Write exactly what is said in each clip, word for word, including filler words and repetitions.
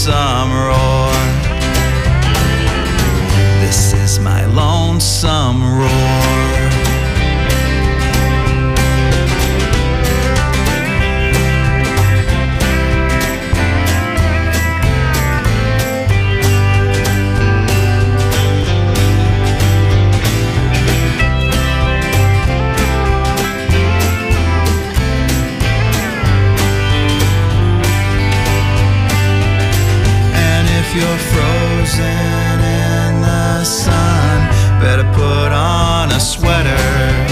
lonesome roar. This is my lonesome roar. You're frozen in the sun, better put on a sweater.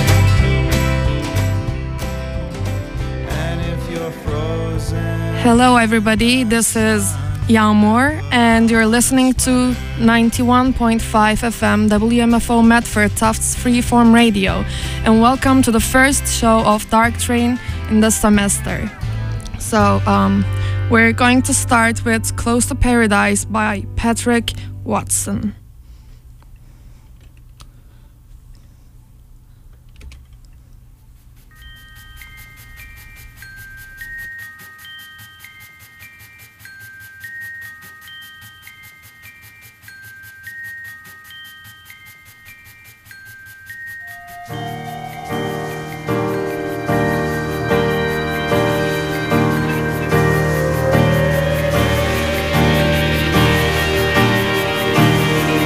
And if you're frozen. Hello everybody, this is Yağmur and you're listening to ninety-one point five F M W M F O Medford Tufts Freeform Radio, and welcome to the first show of Dark Train in the semester. So, um we're going to start with Close to Paradise by Patrick Watson. Thank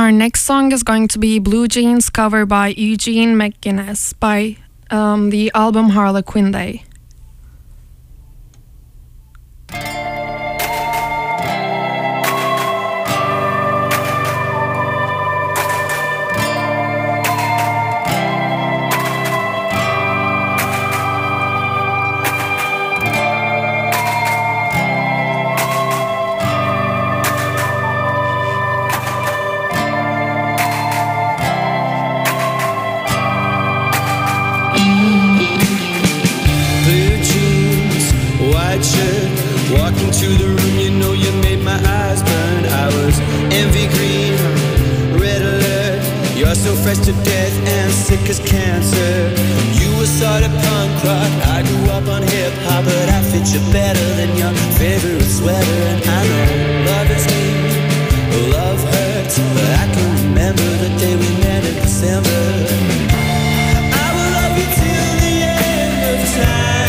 our next song is going to be Blue Jeans, cover by Eugene McGuinness by um, the album Harlequin Day. Walking to the room, you know you made my eyes burn. I was envy green, red alert. You're so fresh to death and sick as cancer. You were sort of punk rock, I grew up on hip hop, but I fit you better than your favorite sweater. And I know love is new, love hurts, but I can remember the day we met in December. I will love you till the end of time.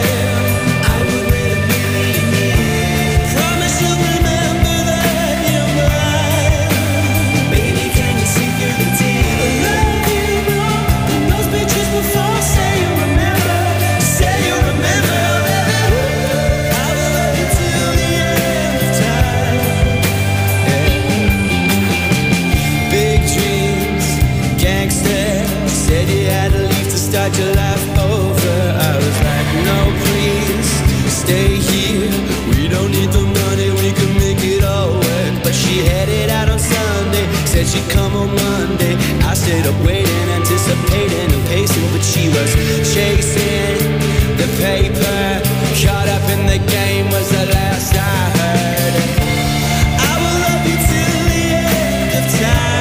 Start your life over. I was like, no, please stay here. We don't need the money, we can make it all work. But she headed out on Sunday, said she'd come on Monday. I stayed up waiting, anticipating and pacing, but she was chasing the paper. Caught up in the game was the last I heard. I will love you till the end of time.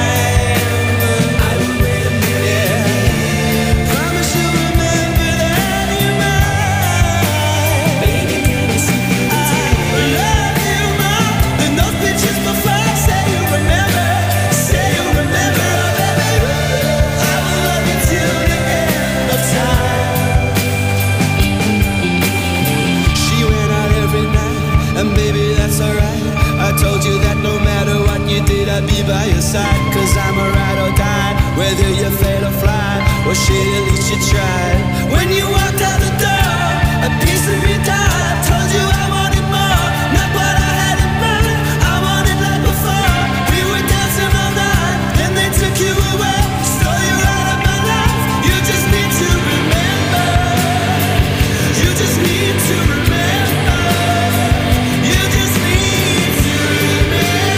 I'd be by your side, cause I'm a ride or die. Whether you fail or fly, or shit, at least you tried. When you walked out the door, a piece of me died. Told you I wanted more, not what I had in mind. I wanted like before, we were dancing all night. Then they took you away, stole you out of my life. You just need to remember, you just need to remember, you just need to remember.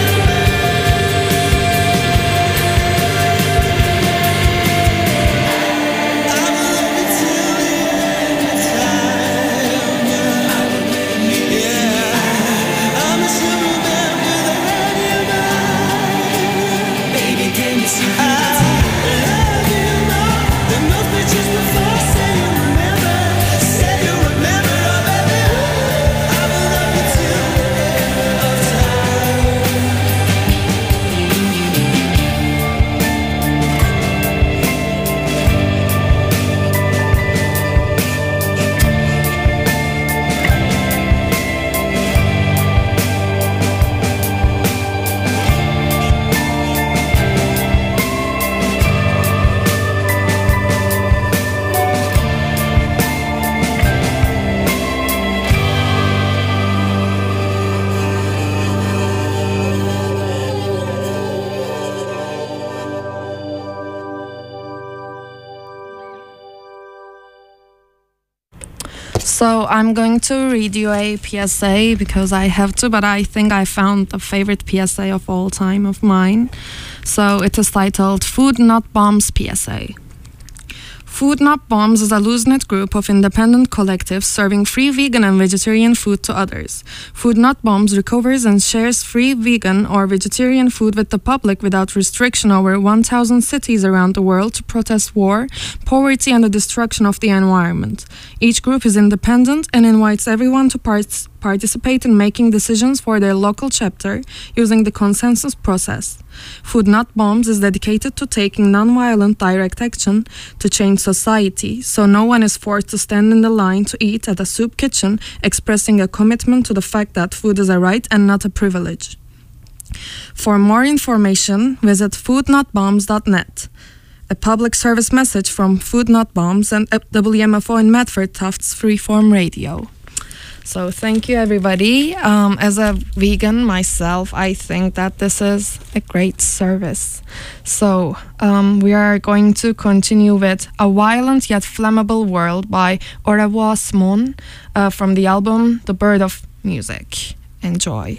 So I'm going to read you a P S A because I have to, but I think I found a favorite P S A of all time of mine. So it is titled Food Not Bombs P S A. Food Not Bombs is a loose-knit group of independent collectives serving free vegan and vegetarian food to others. Food Not Bombs recovers and shares free vegan or vegetarian food with the public without restriction over one thousand cities around the world to protest war, poverty, and the destruction of the environment. Each group is independent and invites everyone to part- participate in making decisions for their local chapter using the consensus process. Food Not Bombs is dedicated to taking non-violent direct action to change society, so no one is forced to stand in the line to eat at a soup kitchen, expressing a commitment to the fact that food is a right and not a privilege. For more information, visit food not bombs dot net. A public service message from Food Not Bombs and W M F O in Medford Tufts Freeform Radio. So thank you, everybody. Um, as a vegan myself, I think that this is a great service. So um, we are going to continue with A Violent Yet Flammable World by Au revoir Simone uh, from the album The Bird of Music. Enjoy.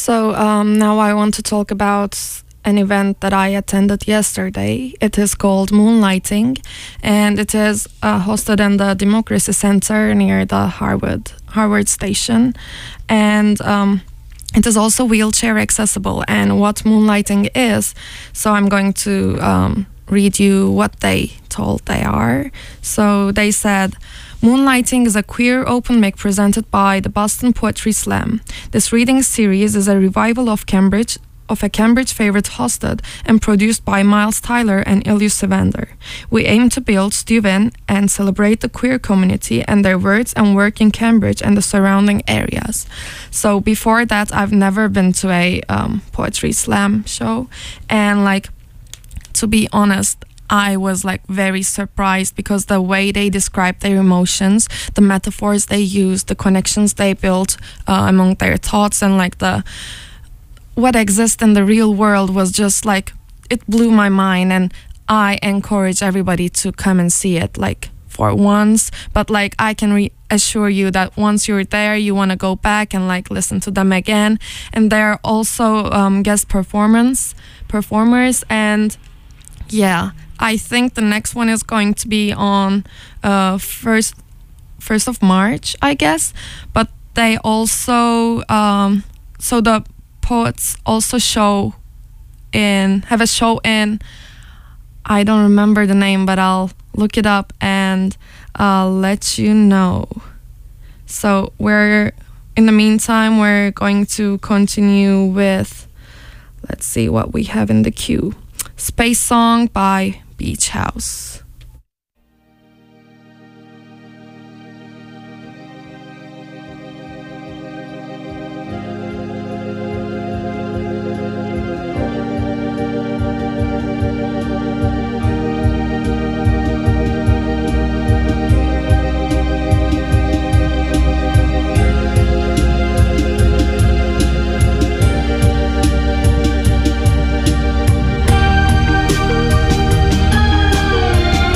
So um, now I want to talk about an event that I attended yesterday. It is called Moonlighting, and it is uh, hosted in the Democracy Center near the Harvard Harvard Station, and um, it is also wheelchair accessible. And what Moonlighting is, so I'm going to um, read you what they told they are. So they said, Moonlighting is a queer open mic presented by the Boston Poetry Slam. This reading series is a revival of Cambridge of a Cambridge favorite hosted and produced by Miles Tyler and Ilya Savander. We aim to build, stew in, and celebrate the queer community and their words and work in Cambridge and the surrounding areas. So before that, I've never been to a um, Poetry Slam show, and like, to be honest, I was like very surprised because the way they described their emotions, the metaphors they used, the connections they built uh, among their thoughts, and like the what exists in the real world was just like, it blew my mind. And I encourage everybody to come and see it, like, for once. But like, I can re- assure you that once you're there, you want to go back and like listen to them again. And they're also um, guest performance performers. And yeah, I think the next one is going to be on uh, first first of March, I guess. But they also um, so the poets also show in have a show in, I don't remember the name, but I'll look it up and I'll let you know. So we're in the meantime we're going to continue with, let's see what we have in the queue. Space Song by Beach House. Thank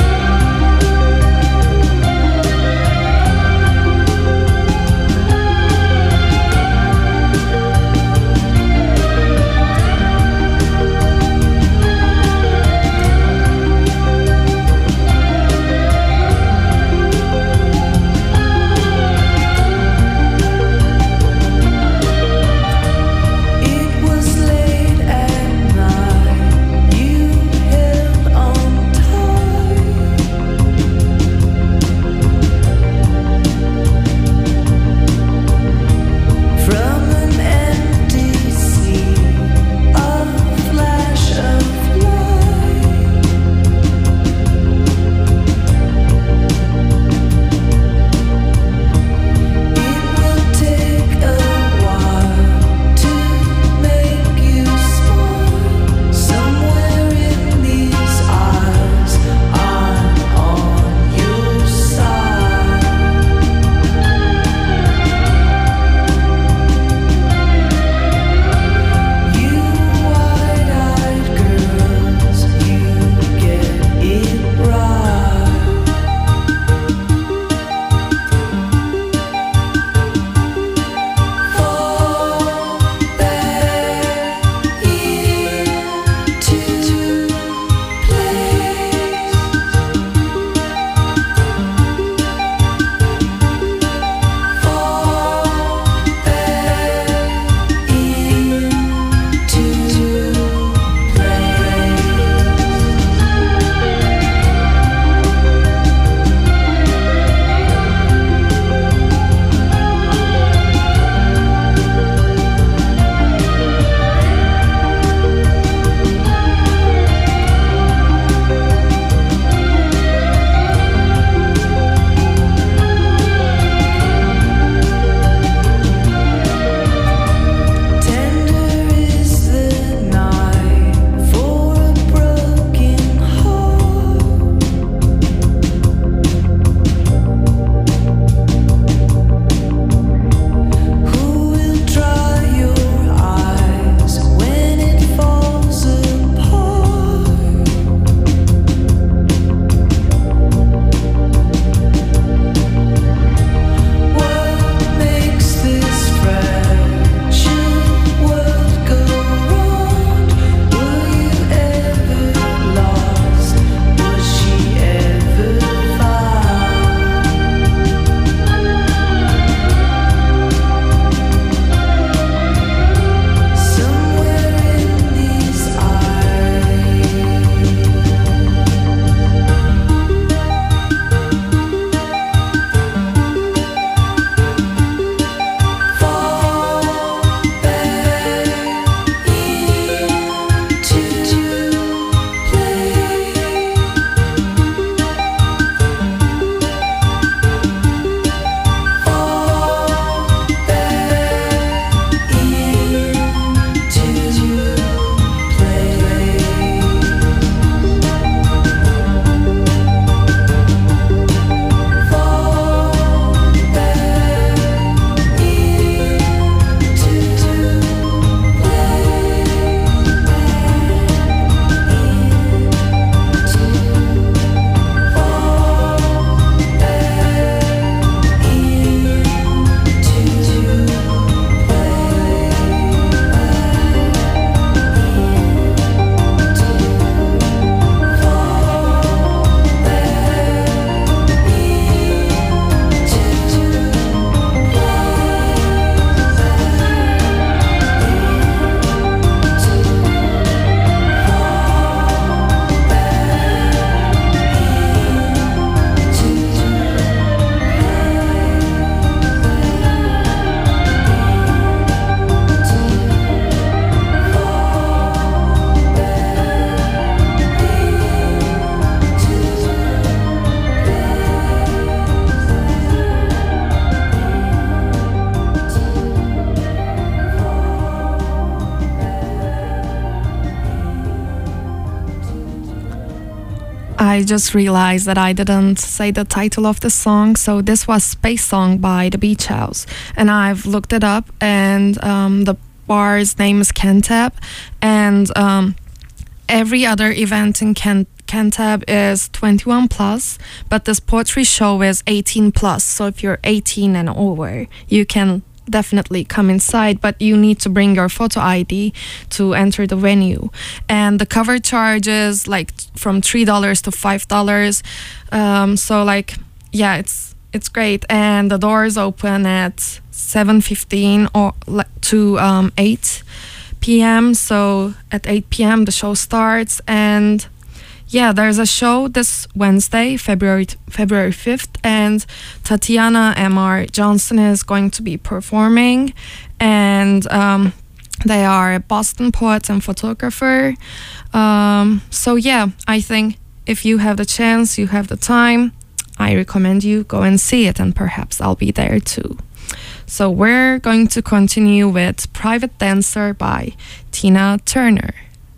I just realized that I didn't say the title of the song. So this was Space Song by The Beach House. And I've looked it up, and um, the bar's name is Cantab. And um, every other event in Can- Cantab is twenty-one plus, but this poetry show is eighteen plus. So if you're eighteen and over, you can definitely come inside, but you need to bring your photo I D to enter the venue. And the cover charges like from three dollars to five dollars. Um, so like, yeah, it's it's great. And the doors open at seven fifteen or to um, eight p.m. So at eight p.m. the show starts. And yeah, there's a show this Wednesday, February February fifth, and Tatiana M R Johnson is going to be performing, and um, they are a Boston poet and photographer. Um, so yeah, I think if you have the chance, you have the time, I recommend you go and see it, and perhaps I'll be there too. So we're going to continue with Private Dancer by Tina Turner.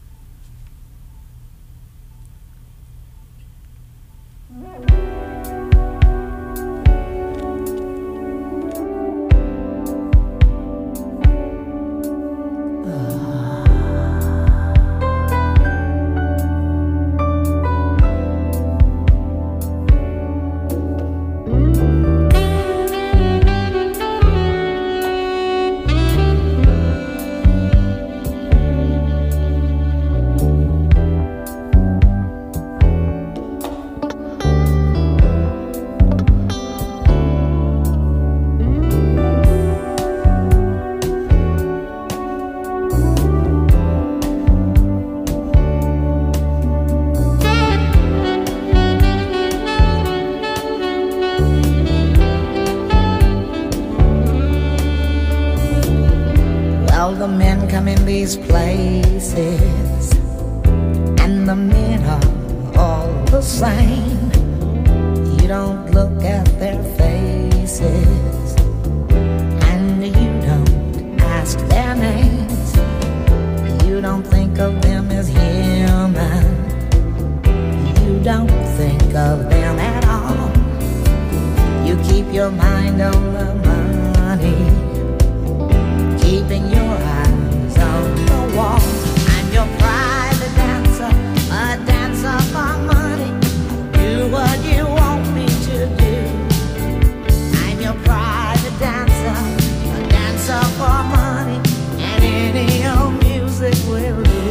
These places, and the men are all the same. You don't look at their faces, and you don't ask their names. You don't think of them as human. You don't think of them at all. You keep your mind on the money, keeping your eyes on the wall. I'm your private dancer, a dancer for money. Do what you want me to do. I'm your private dancer, a dancer for money, and any old music will do.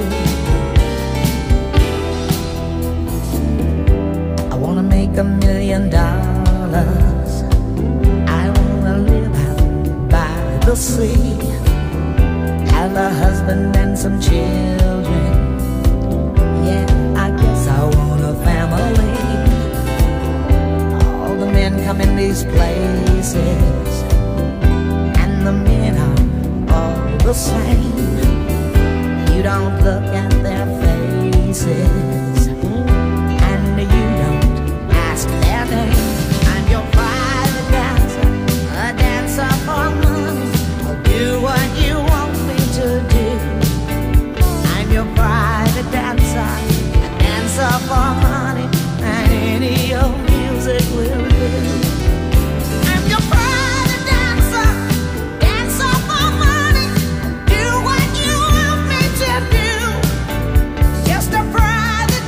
I wanna make a million dollars. I wanna live out by the sea, have a husband and some children. Yeah, I guess I want a family. All the men come in these places, and the men are all the same. You don't look at their faces, and you don't ask their name. I'm your private dancer, a dancer for money. I'll do what you want me to do. I'm your private dancer, a dancer for money, and any old music will do. I'm your private dancer, dancer for money. Do what you want me to do. Just a private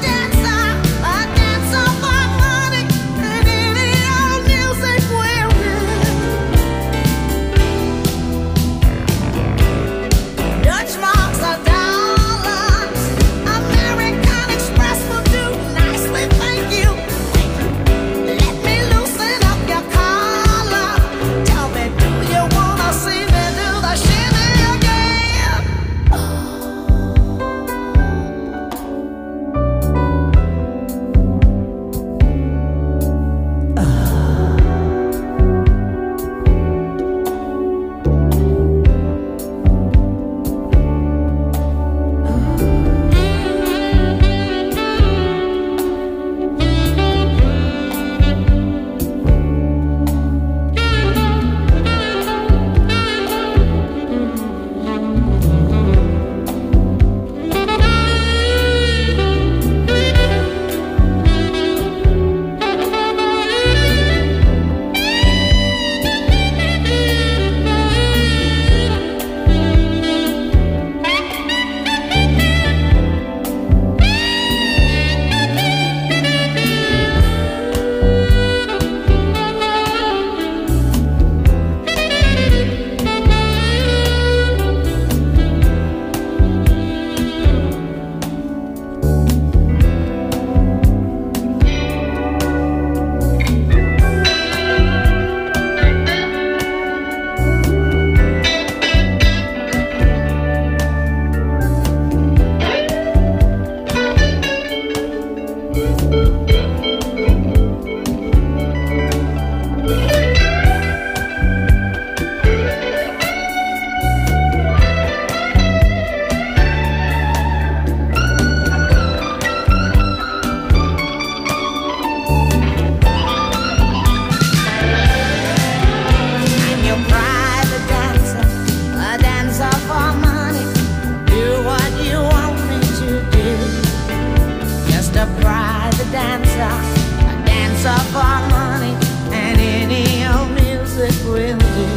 dancer, a dancer for money, and any old music will do.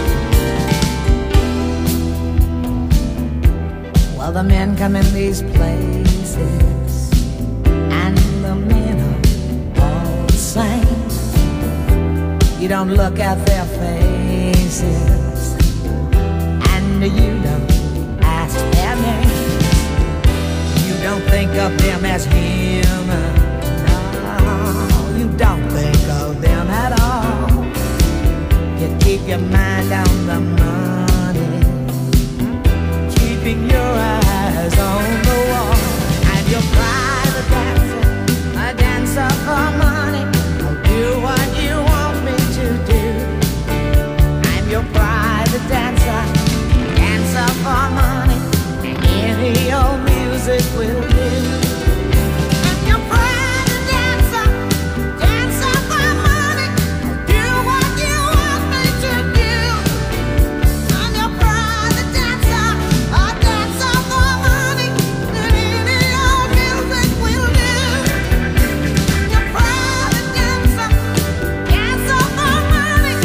Well, the men come in these places, and the men are all the same. You don't look at their faces, and you don't ask their names. You don't think of them as human. No, you don't think of them at all. You keep your mind on the money, keeping your eyes on the wall. And you're private dancer, a dancer for money. I'll do what you want me to do. I'm your private dancer, dancer for money, and any old music will do. I'm your private dancer, dancer for money. I'll do what you want me to do. I'm your private dancer, a dancer for money, and any old music will do. I'm your private dancer, dancer for money.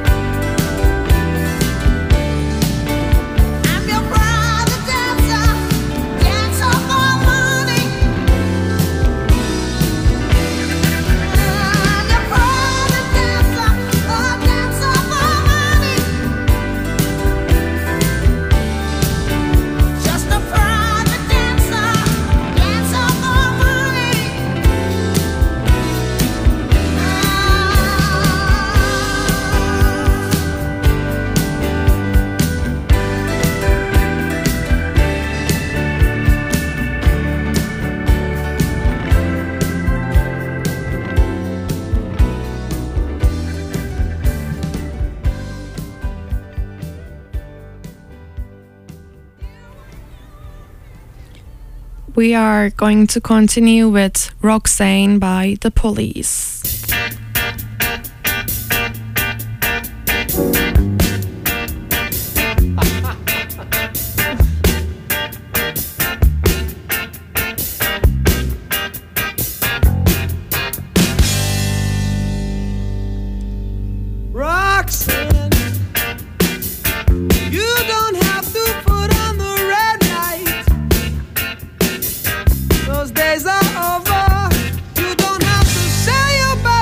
I'm your private dancer, dancer for money. I'm your private dancer, a dancer for money. Just a private dancer, dancer for money. We are going to continue with Roxanne by The Police. Roxanne, you don't have to put on the red light. Those days are over. You don't have to say your bye.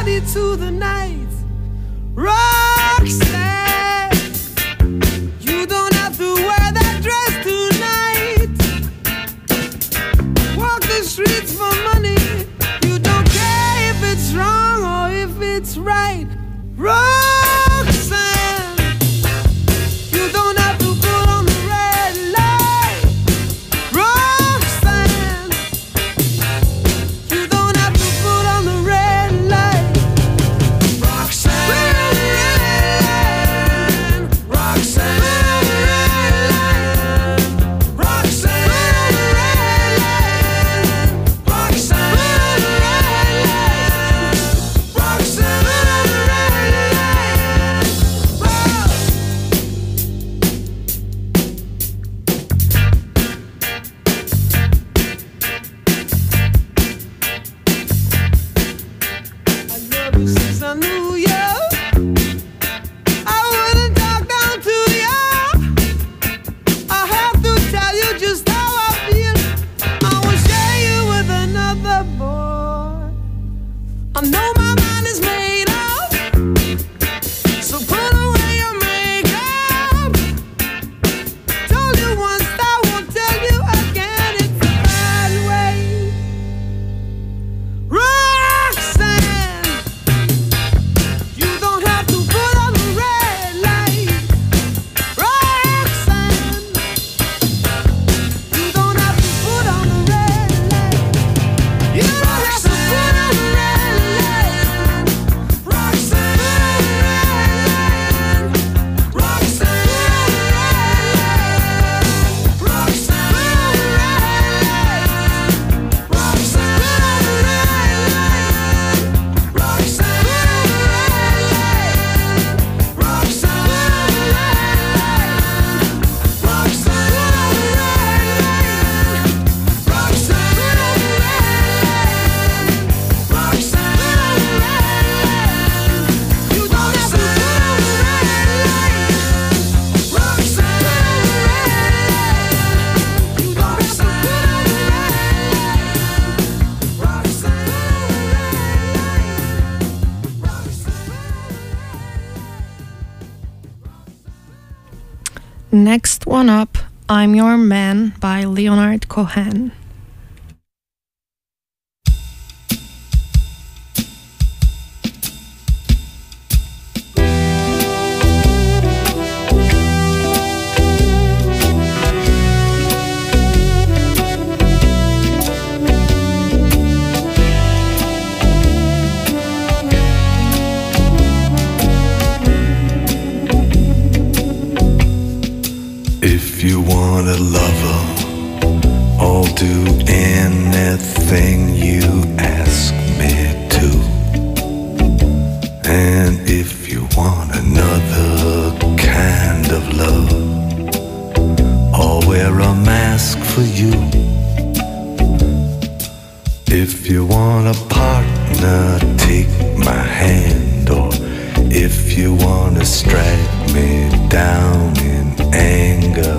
Next one up, I'm Your Man by Leonard Cohen. If you want a lover, I'll do anything you ask me to. And if you want another kind of love, I'll wear a mask for you. If you want a partner, take my hand. Or if you want to strike me down in anger,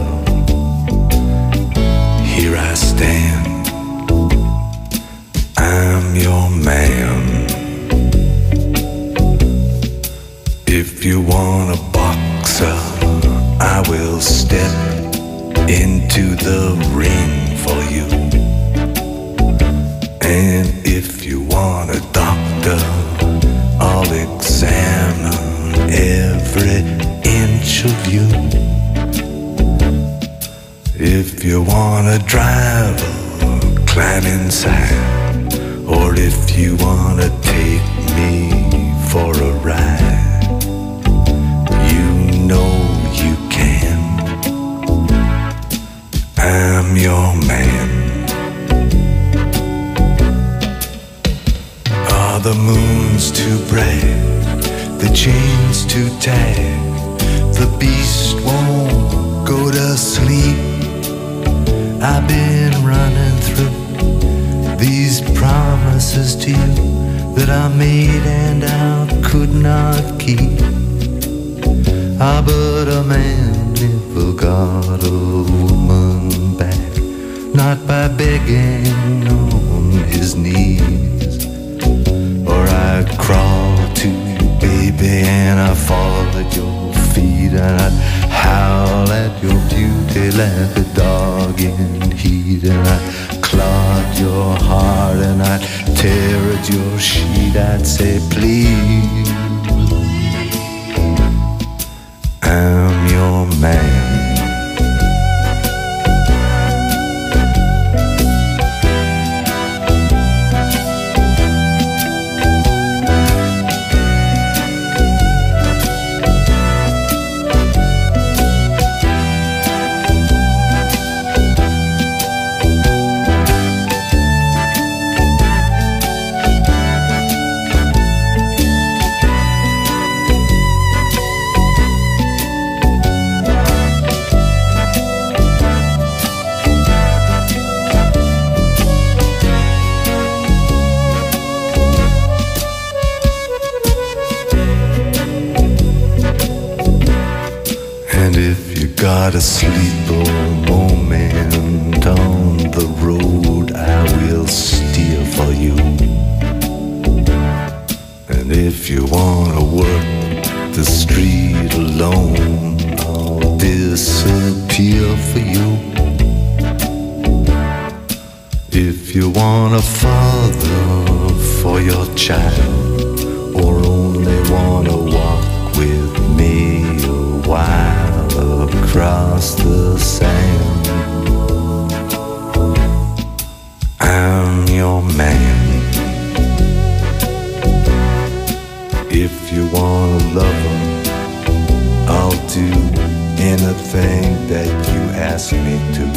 here I stand, I'm your man. If you want a boxer, I will step into the ring for you. And if you want a doctor, I'll examine every inch of you. If you wanna drive, climb inside. Or if you wanna take me for a ride, you know you can. I'm your man. Are the moons too bright? The chains too tight? The beast won't go to sleep. I've been running through these promises to you that I made and I could not keep. Ah, but a man never got a woman back, not by begging on his knees. Or I'd crawl to you, baby, and I'd fall at your feet, and I'd howl at your beauty like a dog in heat, and I'd clog your heart and I'd tear at your sheet. I'd say, please, I'm your man. Got a sleeper moment on the road, I will steer for you. And if you wanna work the street alone, I'll disappear for you. If you want a father for your child, or only wanna walk with me a while across the sand, I'm your man. If you want a lover, I'll do anything that you ask me to.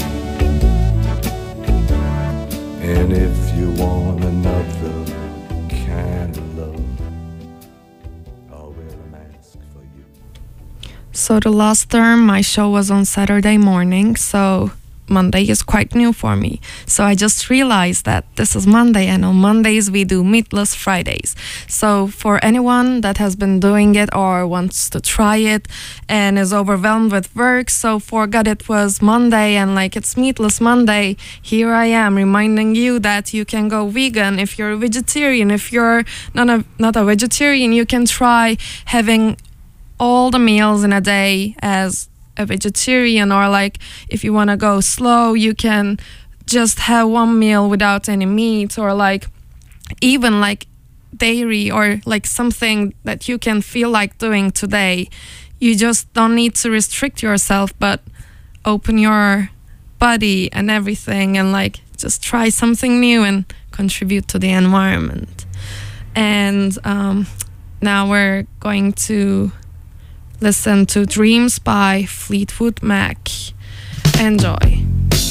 And if you want another kind of love, I'll wear a mask for you. So the last term my show was on Saturday morning, so Monday is quite new for me. So I just realized that this is Monday, and on Mondays we do Meatless Fridays. So for anyone that has been doing it or wants to try it and is overwhelmed with work, so forgot it was Monday and like it's Meatless Monday, here I am reminding you that you can go vegan if you're a vegetarian. If you're not a, not a vegetarian, you can try having all the meals in a day as a vegetarian, or like if you want to go slow, you can just have one meal without any meat, or like even like dairy, or like something that you can feel like doing today. You just don't need to restrict yourself, but open your body and everything, and like just try something new and contribute to the environment. And um, now we're going to listen to Dreams by Fleetwood Mac. Enjoy.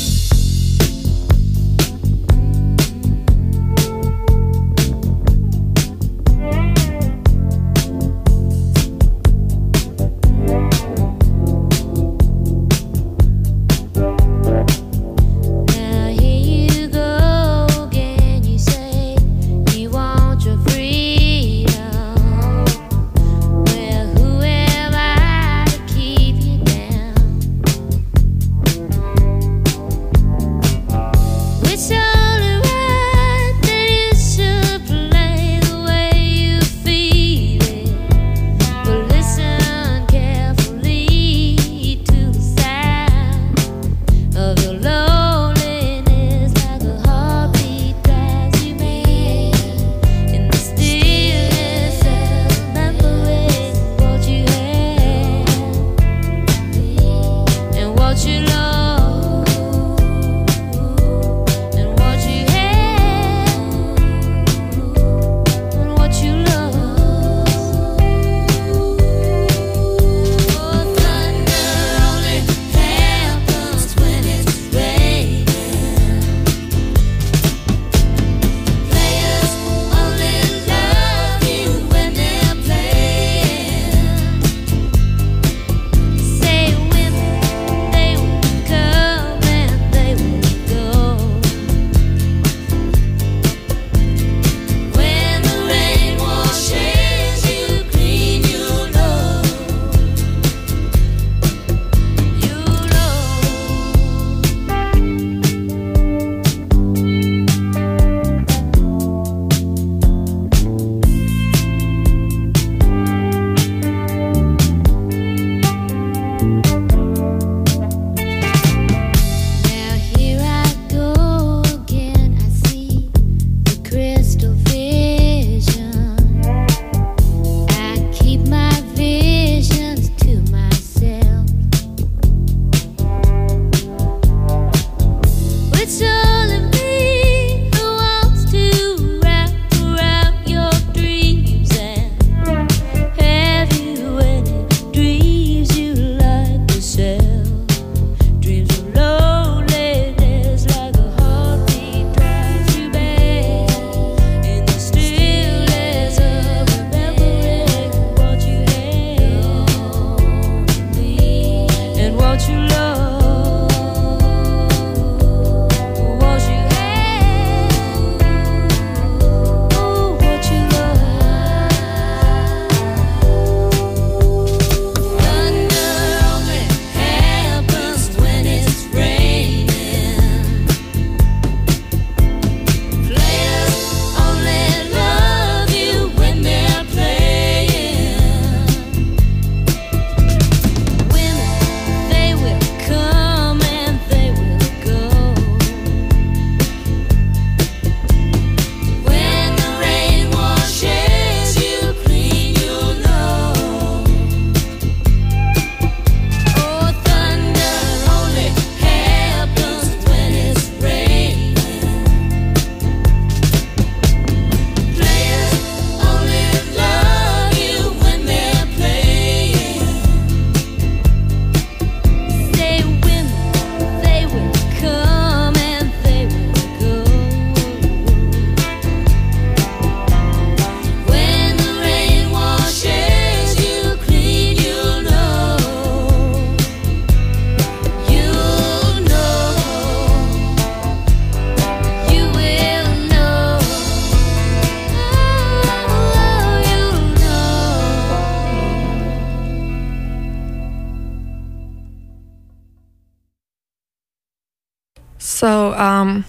So um,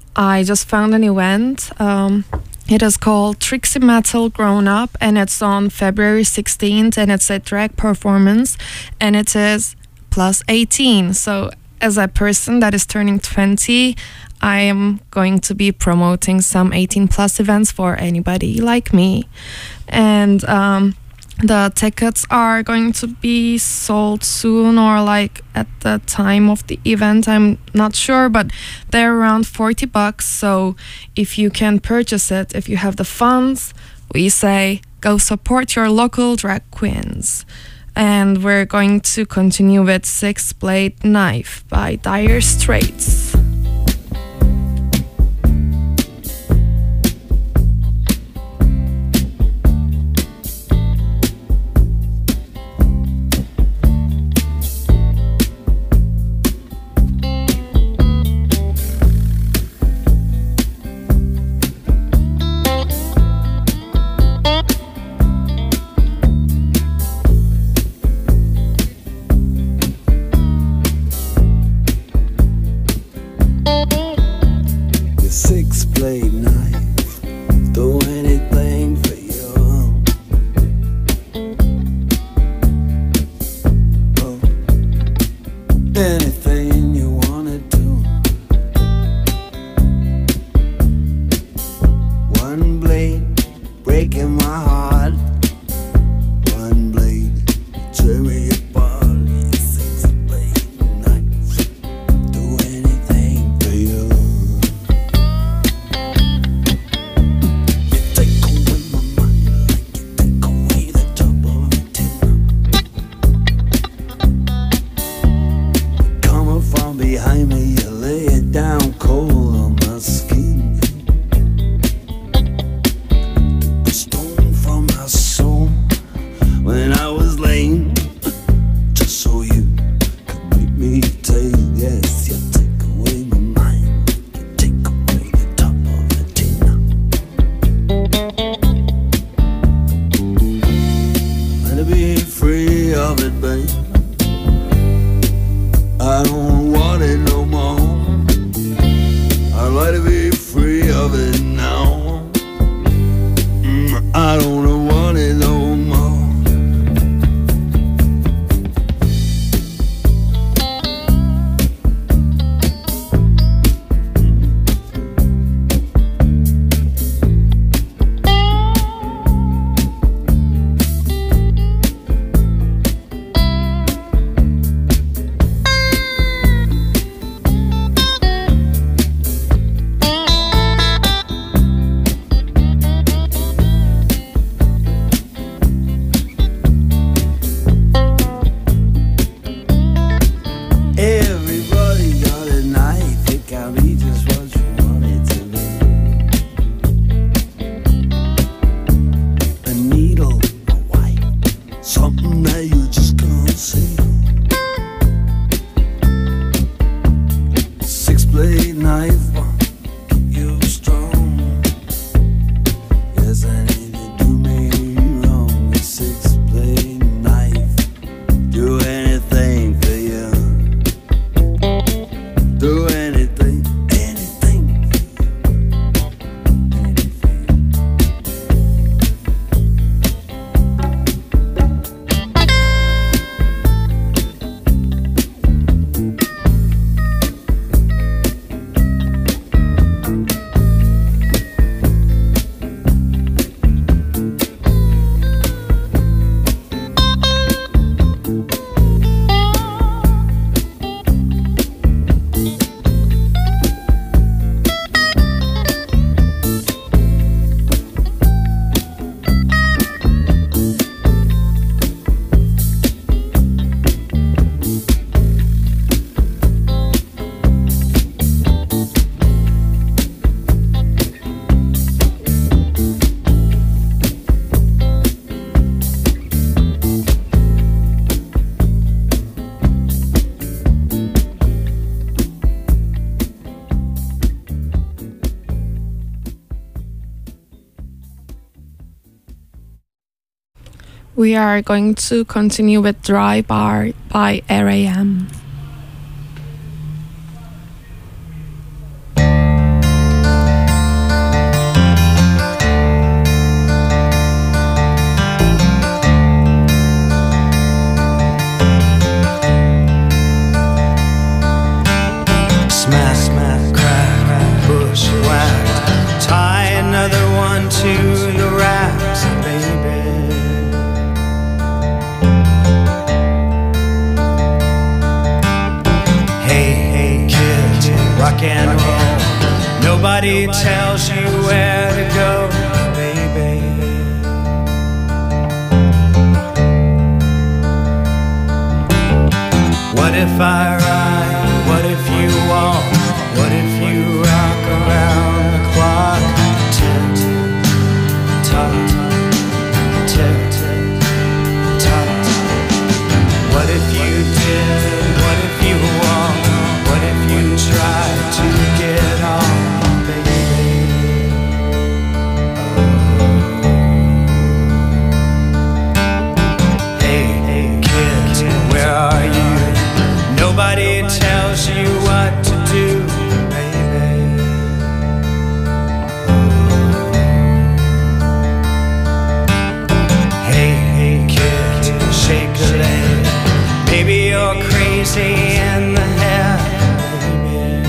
I just found an event. Um, it is called Trixie Metal Grown Up, and it's on February sixteenth, and it's a drag performance, and it is plus eighteen. So as a person that is turning twenty, I am going to be promoting some eighteen plus events for anybody like me. And um, the tickets are going to be sold soon, or like at the time of the event, I'm not sure, but they're around forty bucks. So if you can purchase it, if you have the funds, we say go support your local drag queens. And we're going to continue with Six Blade Knife by Dire Straits. We are going to continue with Dry Bar by R A M. rock and roll. Nobody tells you where to go, baby. What if I ride? What if you walk? What if you rock around the clock? Tick, tock, tick, tock. What if you did? What if you walked? What if you tried to get on, baby? Hey, hey, kids, where are you? Nobody tells you what to do, baby. Hey, hey, kid, shake a leg. Maybe you're crazy in the head, baby.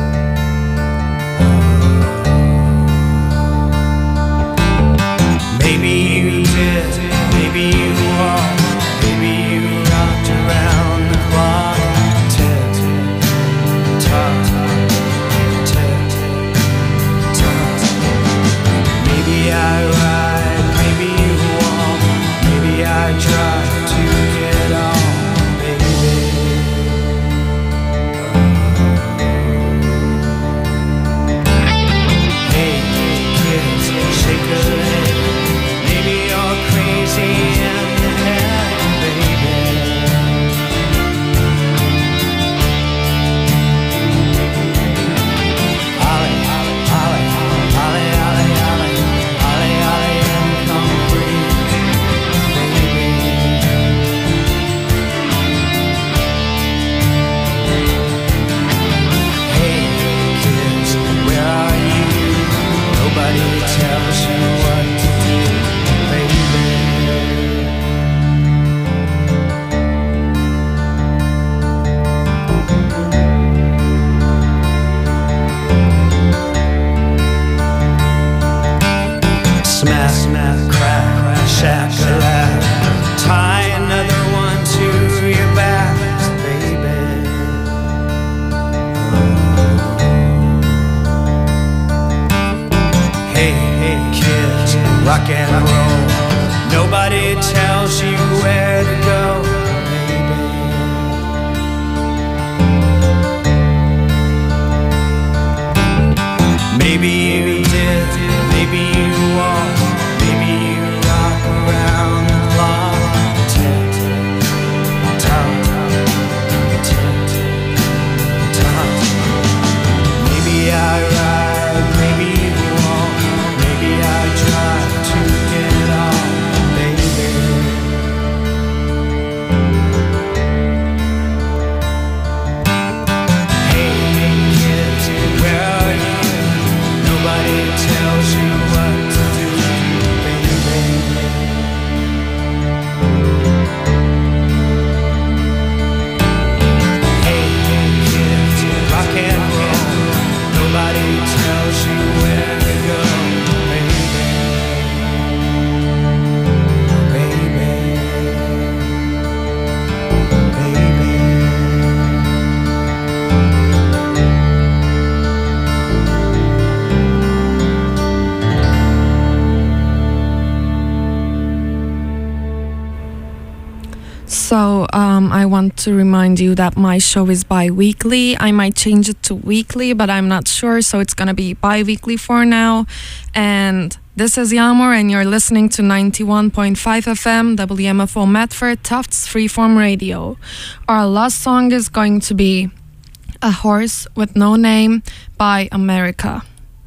Maybe you did, maybe you walked, maybe you rocked around the clock. Maybe I ride, maybe you walk, maybe I try to get on, baby. Hey, kids, shake a leg. Maybe you're crazy in the head, baby. Ollie, Ollie, Ollie, Ollie, Ollie, Ollie, Ollie, Ollie, and come free, baby. Hey, kids, where are you? Nobody tells you what to do, baby. Smack, smack, crack, shack-a-lack. Tie another one to your back, baby. Hey, hey, kids, rock and roll. Nobody tells you where to go, baby. Maybe you did, maybe you walked, maybe you rock around the clock. Tick, tock, tick, tock. Maybe I ride, maybe you walk, maybe I try to get on, baby. Hey, hey, kids, where are you? Nobody tells you what to do, baby. Hey, hey, kids, rock and roll. Nobody tells you where to go, baby. Baby. Baby. So um, I want to remind you that my show is bi-weekly. I might change it to weekly, but I'm not sure, so it's gonna be bi-weekly for now. And this is Yamor, and you're listening to ninety-one point five F M, W M F O Medford, Tufts Freeform Radio. Our last song is going to be A Horse with No Name by America.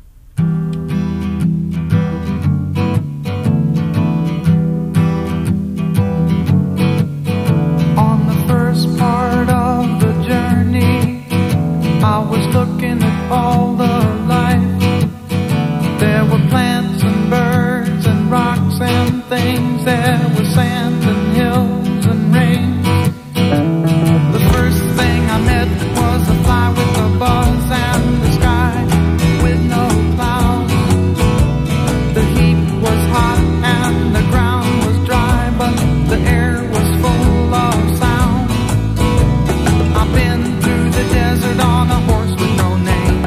Part of the journey, I was looking at all the life. There were plants and birds and rocks and things. There was sand and hills and rain. The first thing I met was a fly with a buzz and the sky with no clouds. The heat was hot and the ground was dry, but the air was full of sound. I've been through the desert on a horse with no name.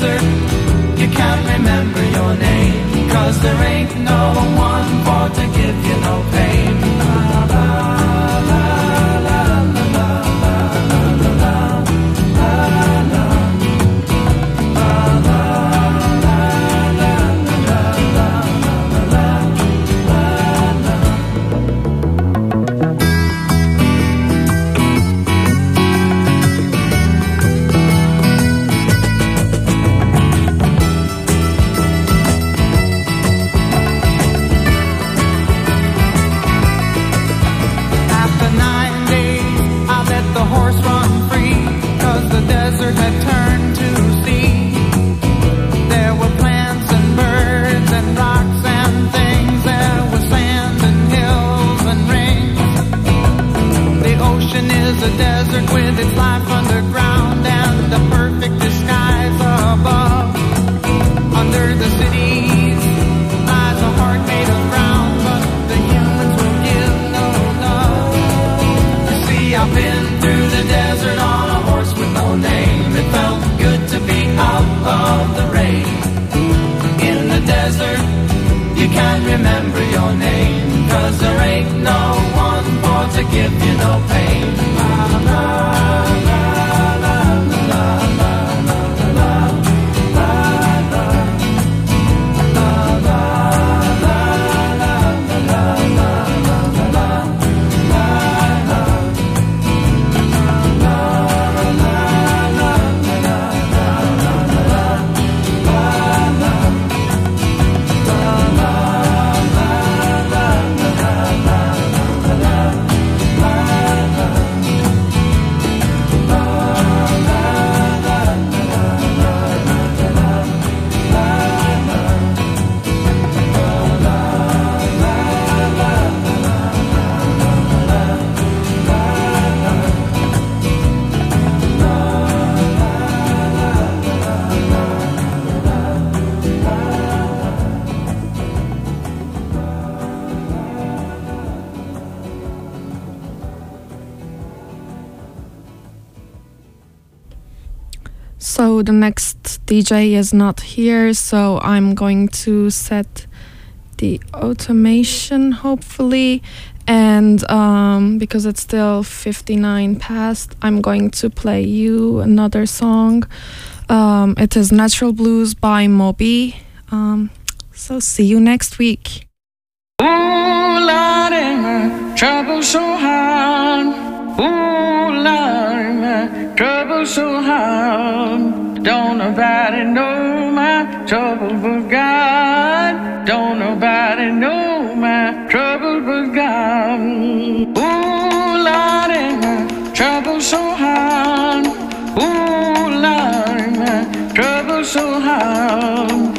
desert, you can't remember your name, 'cause there ain't no one for to give you no pain. La, la, la, la, la, la, la, la, la, la. Had turned to sea. There were plants and birds and rocks and things. There was sand and hills and rings. The ocean is a desert with its life underground and the perfect disguise above. Under the cities lies a heart made of brown, but the humans will give no love. You see, I've been through the desert on a horse with no name. It felt good to be out of the rain. In the desert, you can't remember your name, 'cause there ain't no one for to give you no pain. La, la, la, la, la, la, la, la, la, la. So the next D J is not here, so I'm going to set the automation hopefully, and um, because it's still fifty-nine past, I'm going to play you another song. Um, it is Natural Blues by Moby. Um, so see you next week. Ooh, Lordy, my trouble so hard. Ooh, Lordy, my trouble so hard. Don't nobody know my trouble but God. Don't nobody know my trouble but God. Ooh, Lordy, my trouble so hard. Ooh, Lordy, my trouble so hard.